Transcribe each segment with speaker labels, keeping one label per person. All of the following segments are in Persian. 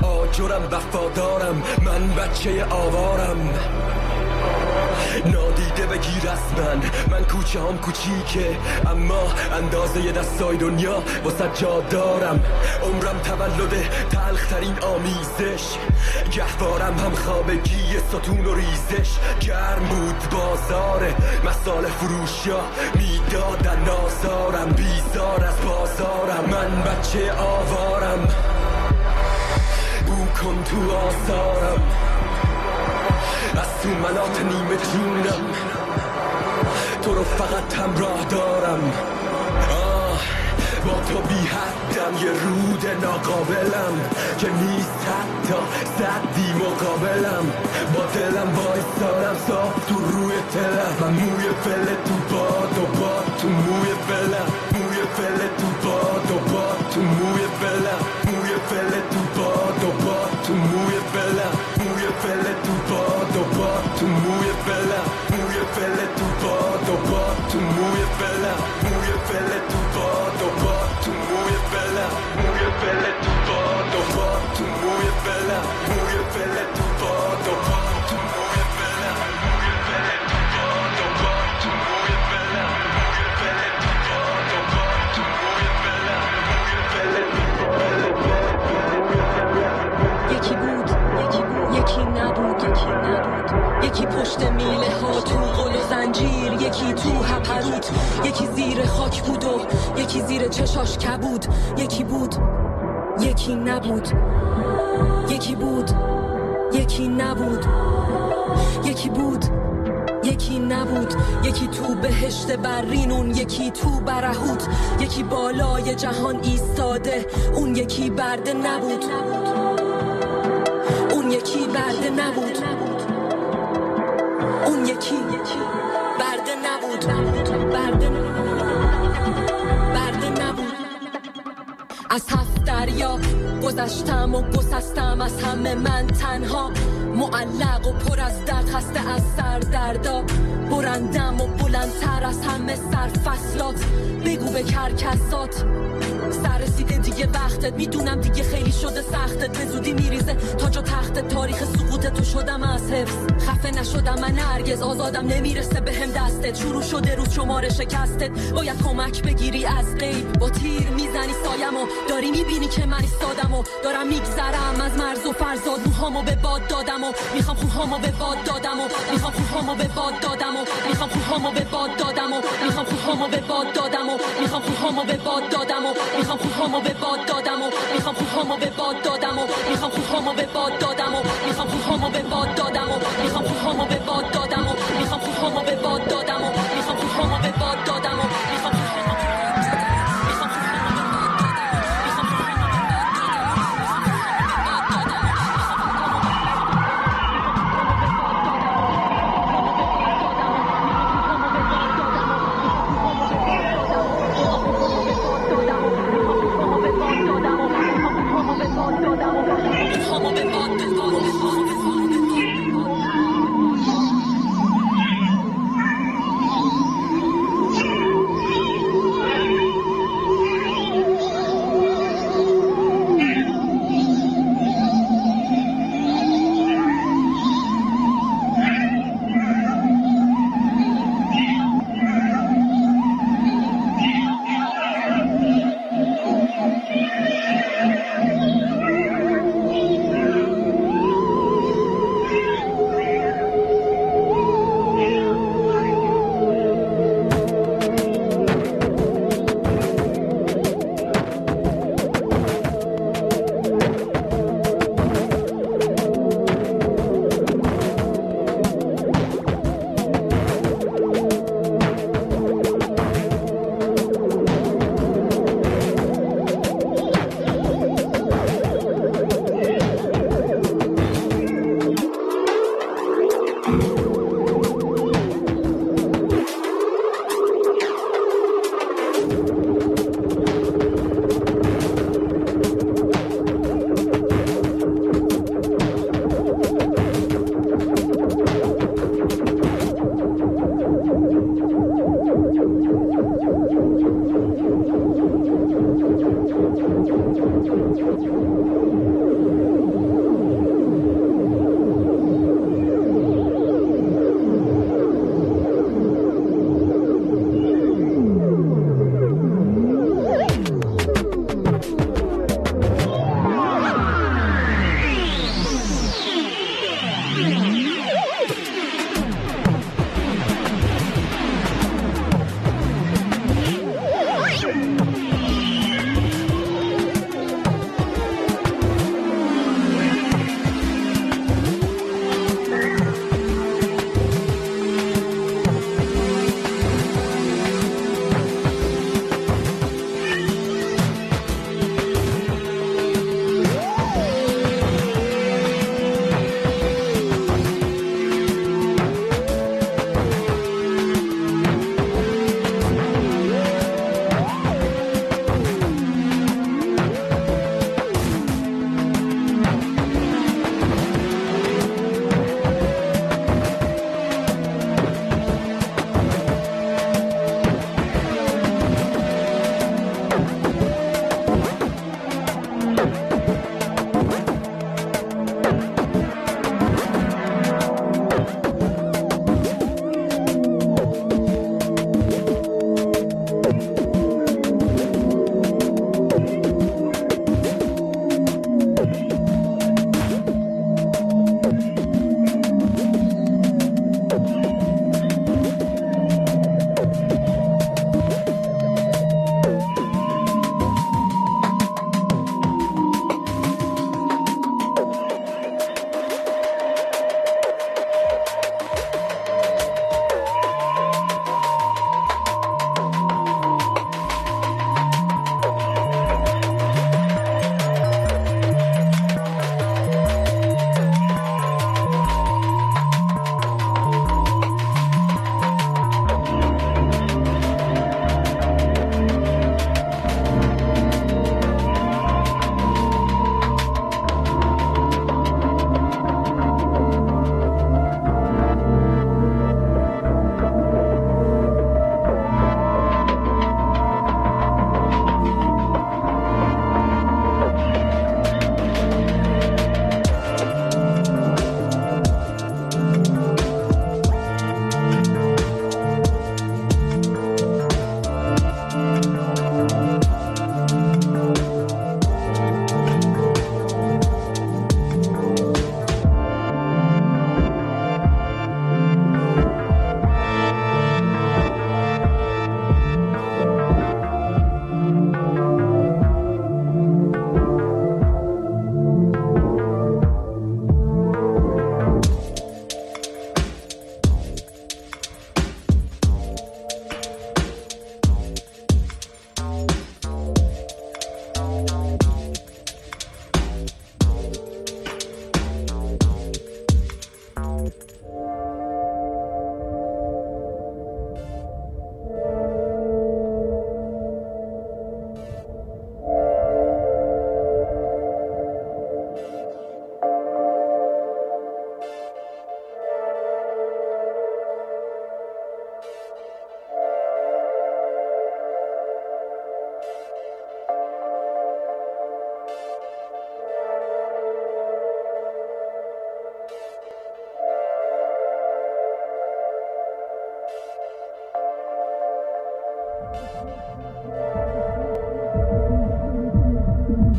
Speaker 1: آجرم وفادارم، من بچه آوارم. نادیده بگیر از من کوچه هم کوچیکه، اما اندازه دستای دنیا واسه جا دارم. عمرم تولد تلخترین آمیزش، گهوارم هم خوابگی ستون و ریزش. گرم بود بازار مسال فروشا، میدادن نازارم، بیزار از بازارم. من بچه آوارم، بو کن تو آثارم، از تو منات نیمه جونم، تو رو فقط همراه دارم. با تو بی حدم، یه رود ناقابلم که نیست حتی صدی مقابلم. با دلم وایسارم صاف تو روی تلم، من موی فله تو باد و باد تو موی فلم، موی فله تو باد و باد تو موی فلم، موی فله تو باد و باد تو موی فلم، موی فله تو باد و باد تو موی فلم، موی فله تو باد و باد تو موی فلم، موی فله تو باد و باد تو موی فلم، موی فله تو باد و باد تو موی فلم، موی فله تو باد و باد تو موی فلم، موی فله تو باد و باد تو موی فلم، موی فله تو باد و باد تو موی فلم، موی فله تو باد و باد تو موی فلم.
Speaker 2: یکی بود یکی نبود، یکی پشت میله ها تو قل و زنجیر، یکی تو هپروت، یکی زیر خاک بود و یکی زیر چشاش کبود. یکی بود یکی نبود، یکی بود یکی نبود، یکی بود یکی نبود، یکی تو بهشت برینون، یکی تو برهوت، یکی بالای جهان ایستاده، اون یکی برده نبود، اون یکی برده نبود، اون یکی برده نبود، برده نبود. از 7 دریا گذشتم و گسستم، از همه من تنها معلق و پر از درد، خسته از سردردا، برندم و بلندتر از همه سرفصلات. بگو به کرکسات سررسیده دیگه وقتت، میدونم دیگه خیلی شده سختت، به زودی میریزه تاج و تخت تاریخ سقوط تو. شدم از حفظ خفه نشدم من هرگز، آزادم نمیرسه به هم دستت، شروع شده روز شماره شکستت. باید کمک بگیری از غیب، با تیر میزنی سایمو، داری میبینی که من ایستادم و دارم میگذرم از مرز و فرزاد. موهامو به باد دادم و میخوام خوهامو به باد دادم و میخوام خوهامو به باد دادم و میخوام خوهامو به باد دادم و میخوام خوهامو به باد دادم و میخوام خوهامو به باد دادم و میخوام خوهامو به باد دادم و میخوام خوهامو به باد دادم و میخوام خوهامو به باد دادم و میخوام خوهامو به باد دادم و میخوام خوهامو به باد دادم و میخوام خوهامو به باد دادم و میخوام خوهامو به باد دادم و میخوام خوهامو به باد دادم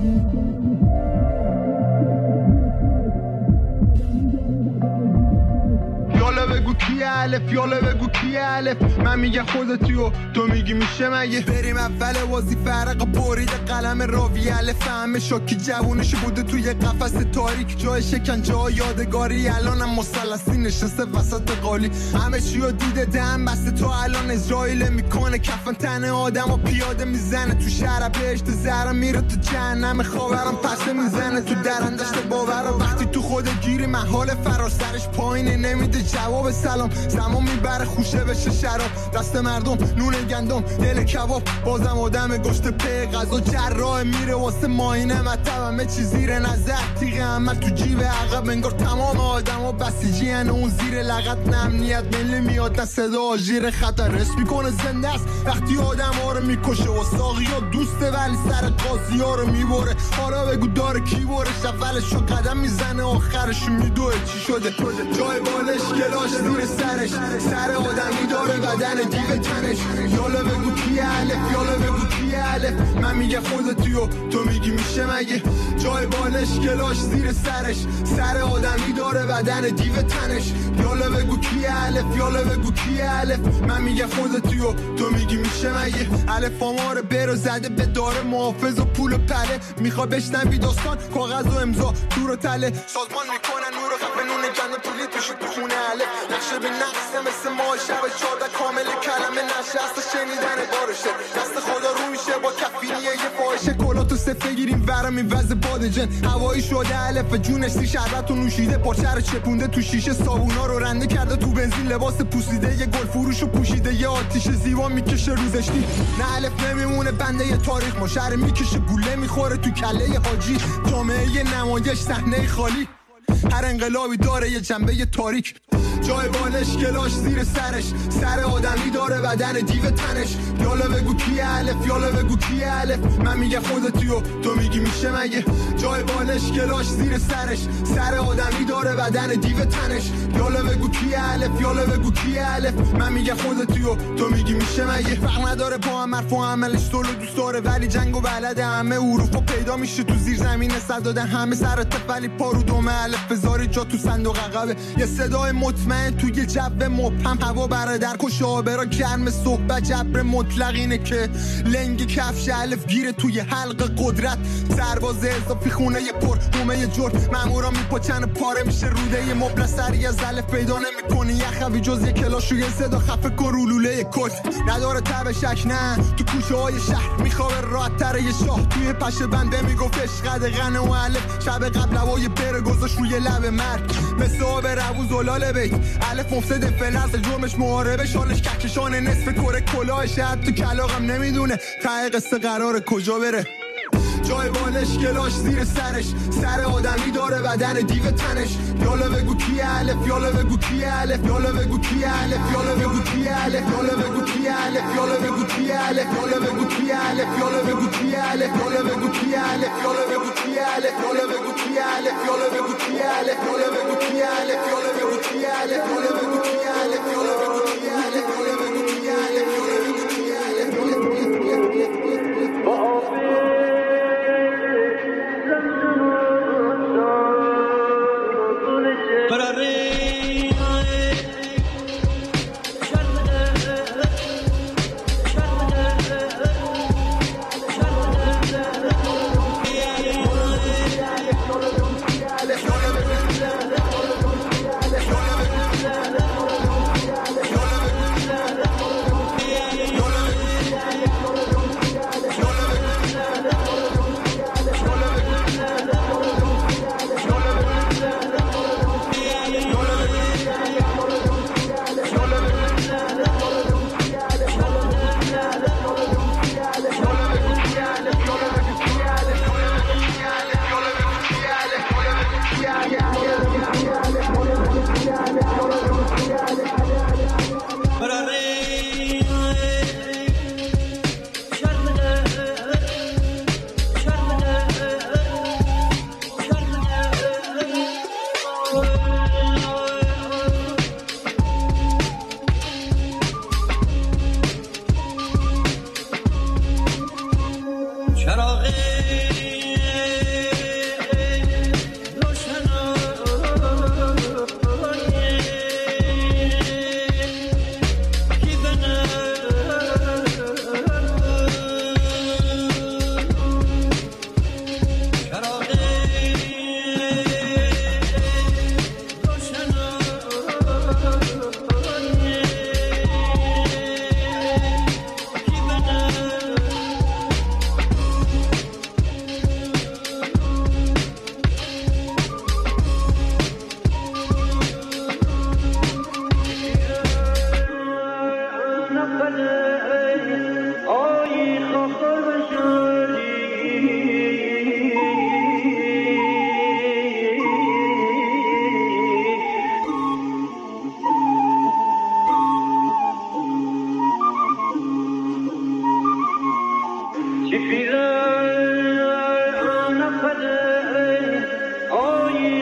Speaker 3: بگو کی الف، یالا بگو کی الف. من میگم خودتی و تو میگی میشه مگه. بریم اول بازی فرق برید قلم راوی الف. همه شاکی جوونش بوده توی قفس تاریک، جای شکنجه ها یادگاری. الانم مثلثی نشسته وسط قالی، همه چیو دیده دم بسته. تو الان اسرائیل میکنه کفن تن آدم و پیاده میزنه تو شهر بهشت. زهرا میره تو جهنم، خاورم پسه میزنه تو درندشت باور. وقتی تو خود گیری محال فرار، سرش پایینه نمیده جواب سلام. زمان میبره خوشه بشه شراب، دست مردم نون گندم دل کباب. بازم آدم گشت پی غذا جراح میره واسه ماینه مطب. همه چی زیر نظر تیغ عمل تو جیب عقب. انگار تمام آدم ها بسیجی هن اون زیر لغت. نمنیت ملی میاد نه صدا آژیر خطر. رس میکنه زنده است وقتی آدم ها رو میکشه و ساقی ها دوسته ولی سر قاضی ها رو میبره. حالا بگو داره کی برش اولش رو قدم میزنه آخرش میدوه چی شده. جای بالش گلاش زیر سرش، سر آدمی داره بدن دیو تنش. یالا بگو کی الف، یالا بگو کی الف. من میگه خودتی و تو میگی میشه مگه. جای بالش گلاش زیر سرش، سر آدمی داره بدن دیو تنش. یالا بگو کی الف، یالا بگو کی الف. من میگه خودتی و تو میگی میشه مگه. الف آمار برو زده به داره محافظ و پول و پله. میخوا بشنوی داستان کاغذ و امضا دور و تله. سازمان میکنن نور و خفه نون گند پولی توشی تو خونه الف. نقشه به نقصه مثل ما شب 14 کامل کلمه نشه است شنیدن بارشه. دست خدا رو میشه با کفینیه یه فاحشه. کلا تو سفه گیریم ورم این وز بادجن. هوایی شده الف جونش سی شربت و نوشیده. پارچه رو چپونده تو شیشه، صابونا رو رنده کرده تو بنزین. لباس پوسیده یه گل فروش و پوشیده یه آتیش زیبا میکشه روزشتی. نه الف نمیمونه بنده یه تاریخ. ما شهر میکشه گوله میخوره تو کله حاجی. جامعه یه نمایش صحنه خالی، هر انقلابی داره یه جنبه یه تاریک. جای بالش گلاش زیر سرش، سر آدمی داره بدن دیو تنش. یالا بگو کی الف، یالا بگو کی الف. من میگه خودتی و تو میگی میشه مگه. جای بالش گلاش زیر سرش، سر آدمی داره بدن دیو تنش. یالا بگو کی الف، یالا بگو کی الف. من میگه خودتی و تو میگی میشه مگه. فرق نداره با هم حرف و عملش سولو دوست داره ولی جنگ و بلده. همه حروفو پیدا میشه تو زیر زمین صد دادن. همه سر تفلی پارو دوم الف بذاری جا تو صندوق عقبه. یه صدای مطمئن توی جو مبهم. هوا برادر کشابرا گرم صحبت جبر مطلق اینه که لنگ کفش الف گیره توی حلق قدرت. سرباز اضافی خونه یه پر هومه جور. مامورا میپاچن پاره میشه روده یه مبل سری از الف پیدا نمیکنی. یخوی جز یه کلاش و یه صدا خفه کن رولوله کت. نداره تب شک نه تو کوچه های شهر میخوابه راحت تر یه شاه. توی پشه بنده میگفت عشق غنه و الف. شب قبل هوای بره گذاشت روی لب مرگ مثل آب روز و بیت. الف مفسد فلرز جرمش محاربه. شالش ککشان نصف کره کلاهش. حتی کلاغم نمیدونه ته قصه قراره کجا بره. جای بالش گلاش زیر سرش، سر آدمی داره بدن دیو تنش. یالا بگو کی الف، یالا بگو کی الف. یالا بگو کی الف، یالا بگو کی الف. یالا بگو کی الف، یالا بگو کی الف. یالا بگو کی الف، یالا بگو کی الف. یالا بگو کی الف، یالا بگو کی الف. یالا بگو کی الف، یالا بگو کی الف. یالا بگو کی الف، یالا بگو کی الف. یالا بگو کی الف، یالا بگو کی الف. یالا بگو کی الف، یالا بگو کی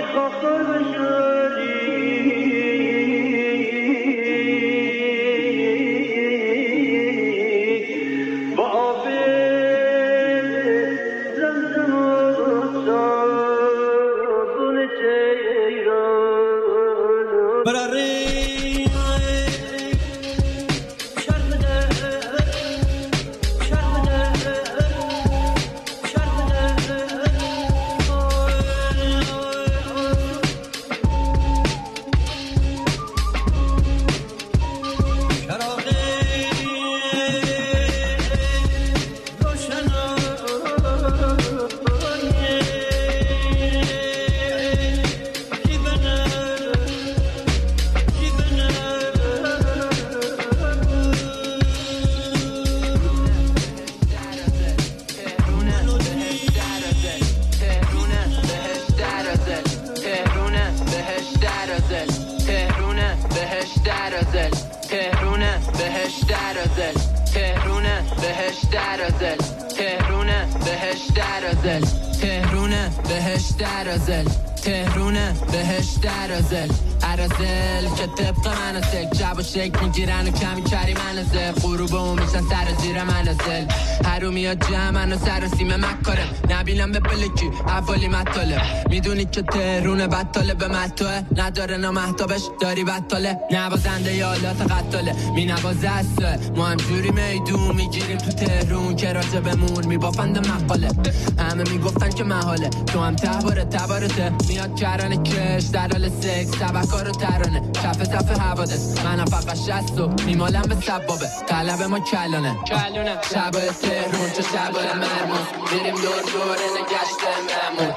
Speaker 4: شک میگیرن و کمی کری منازل غروبمون میشن سر زیر منازل هرو میاد جمع منو سر و سیمه مکاره نبینم به پلکی اولی مطالب میدونی که تهرون بطاله به مطاله نداره نامحتابش داری بطاله نوازنده یالات قطاله می نوازه اصله ما هم جوری میدون میگیریم تو تهرون که راجع بمون میبافند مقاله همه میگفتن که محاله تو هم تبارته میاد کرانه کش در حال سکس سبکار و ترانه صفحه حوادث منم فقط شستو میمالم به سبابه طلب ما کلانه شبای تهرون چه شبای مرمون میریم دور نگشت ممون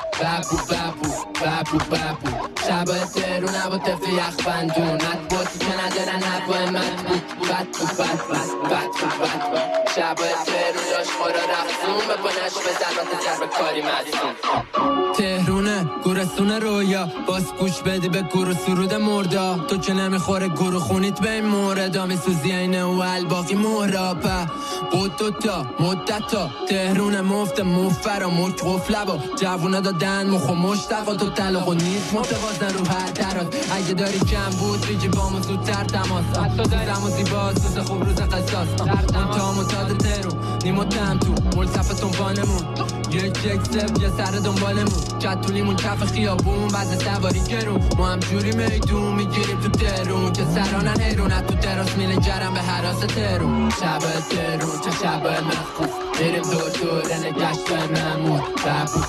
Speaker 4: بابو شبای تهرون هوا تفل یخ بندون مطبوطی که ندارن هوای مطبوط بد شبای تهرون داشت خورا رفتون به پنش به ضربت کاری مدون تهرونه گورستون رویا باز گوش بدی به گور سرود مردا تو که نمیخوره گور خونیت به این موردا میسوزی اینه و الباقی مهرابه قدوتا مدتا تهرون مفت مفر و مک قفله با جوونه دادن مخو مشتقا تو تلاق و نیست متوازن رو هر تراز اگه داری کم بود بگی بامو زودتر تماس زم و زیباز روز خوب روز قصاص منتها متاد تهرون نیمو تم تو ملتفتون بانمون یک سب یه سر دنبالمون کتونیمون کف خیابون بعد سواری گرون ما هم جوری میدون میگیریم تو تهرون که سرانن حیرونت تو تراس میلن جرم به حراس تهرون شبه تهرون چه شبه مخوف میریم دور نگشت ممون بابو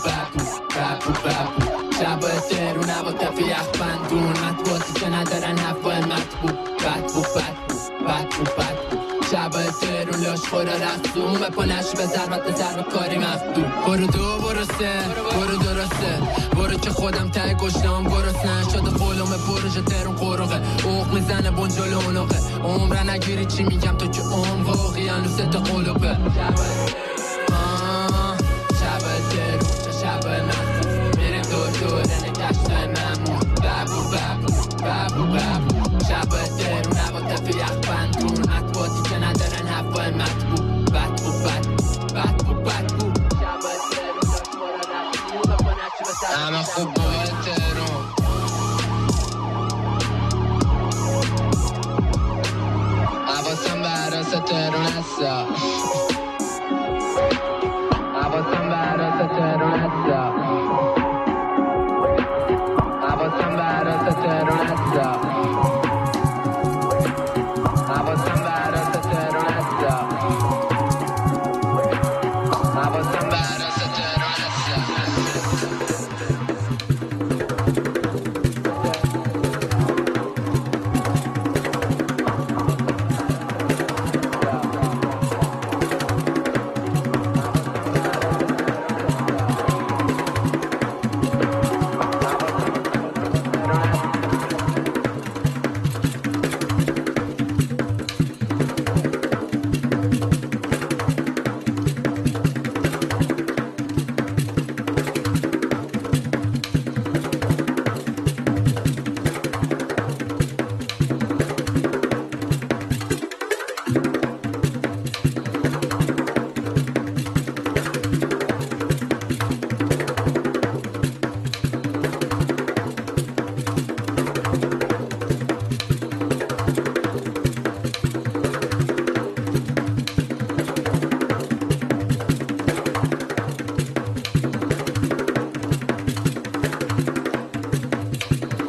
Speaker 4: شبه تهرون هوا تفی یخ بندون مطبوطی که ندارن هفای مطبوط بد شبه تهرون لاش خورا رفتون به پنش به ضربت کاری مفتون برو دو برو سه برو درسته برو که خودم ته گشتم گرسنه شده قولم پروژه تهرون قرقه اوق میزنه بنجل اونقه عمره نگیری چی میگم تو که عمق واقعا ست قلوبه شبه تهرون چه شبه مفتون میریم دور نگشت ممون بابو شبه تهرون هوا تفی یخ بندون مطبوطی که ندارن هوای مطبوع بد شبه تهرون داشت خورا رفتون به پنش به سر همه خوب بای تهرون حواسم به حراس تهرون هستا حواسم به حراس تهرون هستا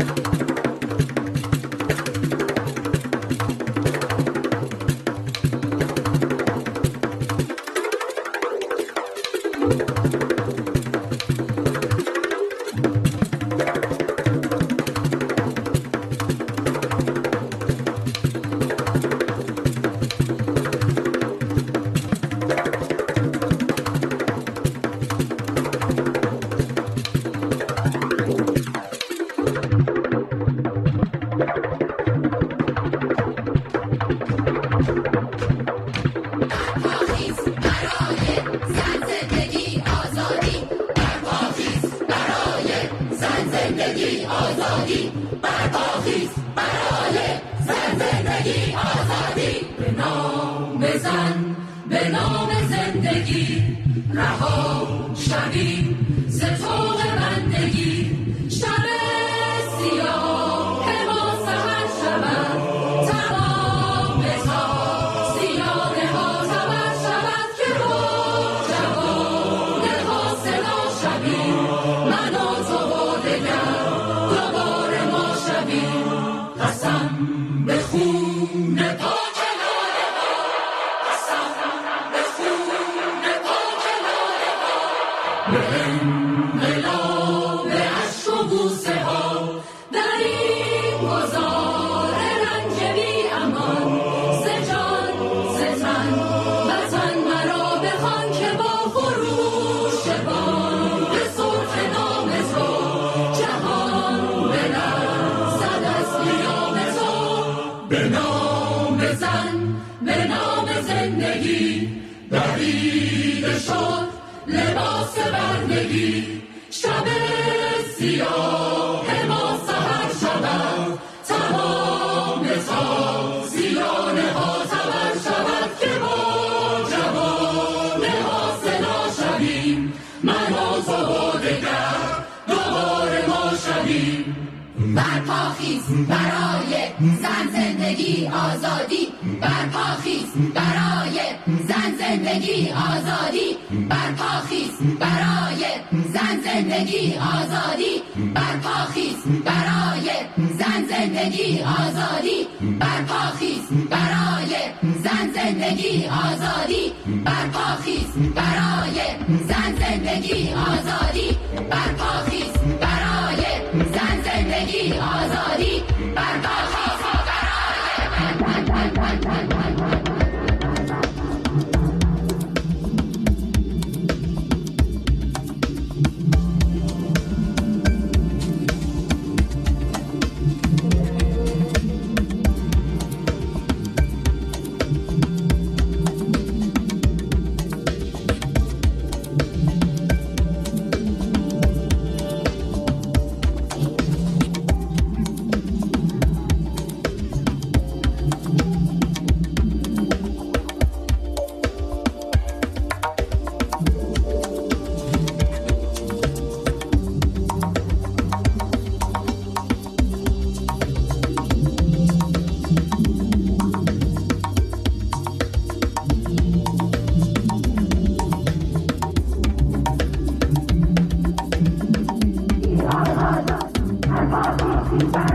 Speaker 5: Bye.